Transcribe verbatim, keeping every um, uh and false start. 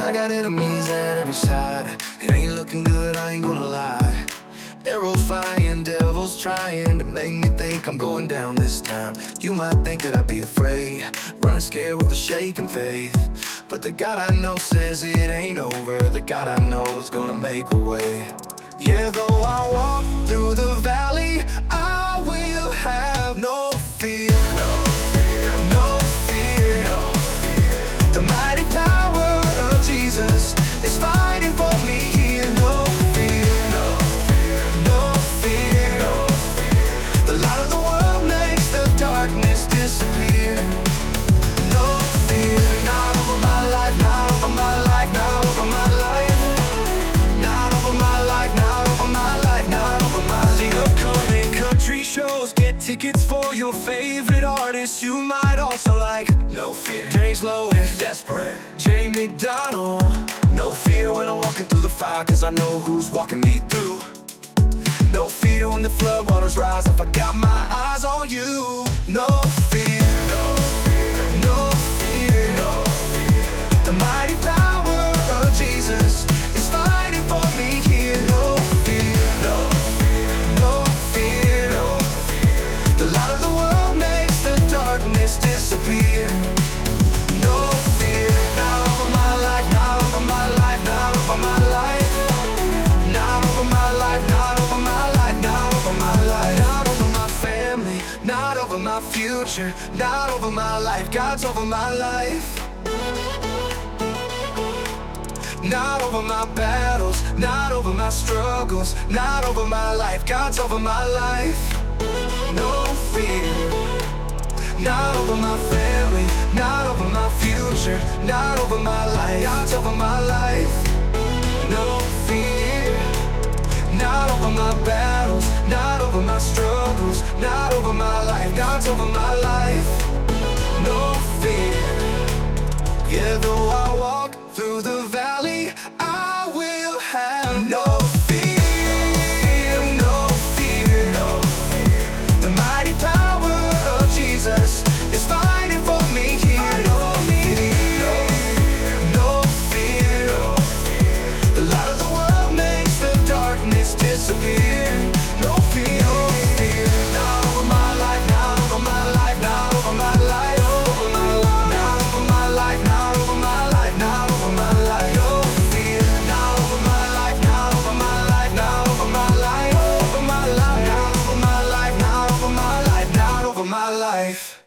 I got enemies at every side. It ain't looking good, I ain't gonna lie. Arrows flying, devils trying to make me think I'm going down this time. You might think that I'd be afraid, running scared with a shaking faith. But the God I know says it ain't over. The God I know is gonna make a way. Yeah, though I walk through the valley, I will have no fear. No fear, no fear, no fear. The mighty power of Jesus is fighting for me here. No fear, no fear, no fear, no fear. The light of the world makes the darkness disappear. No fear, not over my life, not over my life, not over my life. Not over my life, not over my life, not over my life. See upcoming country shows, get tickets for your favorite artists you might also like. No fear, James Lowe is desperate, Jamie Donald. No fear when I'm walking through the fire, cause I know who's walking me through. No fear when the floodwaters rise, if I got my eyes on you. No fear, no fear, no fear, no fear. The mighty power of Jesus is fighting for me here. No fear, no fear, no fear, no fear. The light of the world makes the darkness disappear. No fear, not over my life, not over my life, not over my life. Not over my life, not over my life, not over my life. Not over my family, not over my future, not over my life. God's over my life. Not over my battles, not over my struggles, not over my life. God's over my life. No fear. Not over my family, not over my future, not over my life. God's over my life. No fear. Not over my battles, not over my struggles, not over my life. God's over my life. No fear. Yeah, though I walk through the valley, I will have no fear, no fear, no fear. The mighty power of Jesus is fighting for me here. No fear, no fear, no fear. The light of the world makes the darkness disappear. No fear, no fear. Not over my life, not over my life, not over my life. Over my life, not over my life, not over my life, not over my life. No fear, not over my life, not over my life, not over my life. Over my life, not over my life, not over my life, not over my life.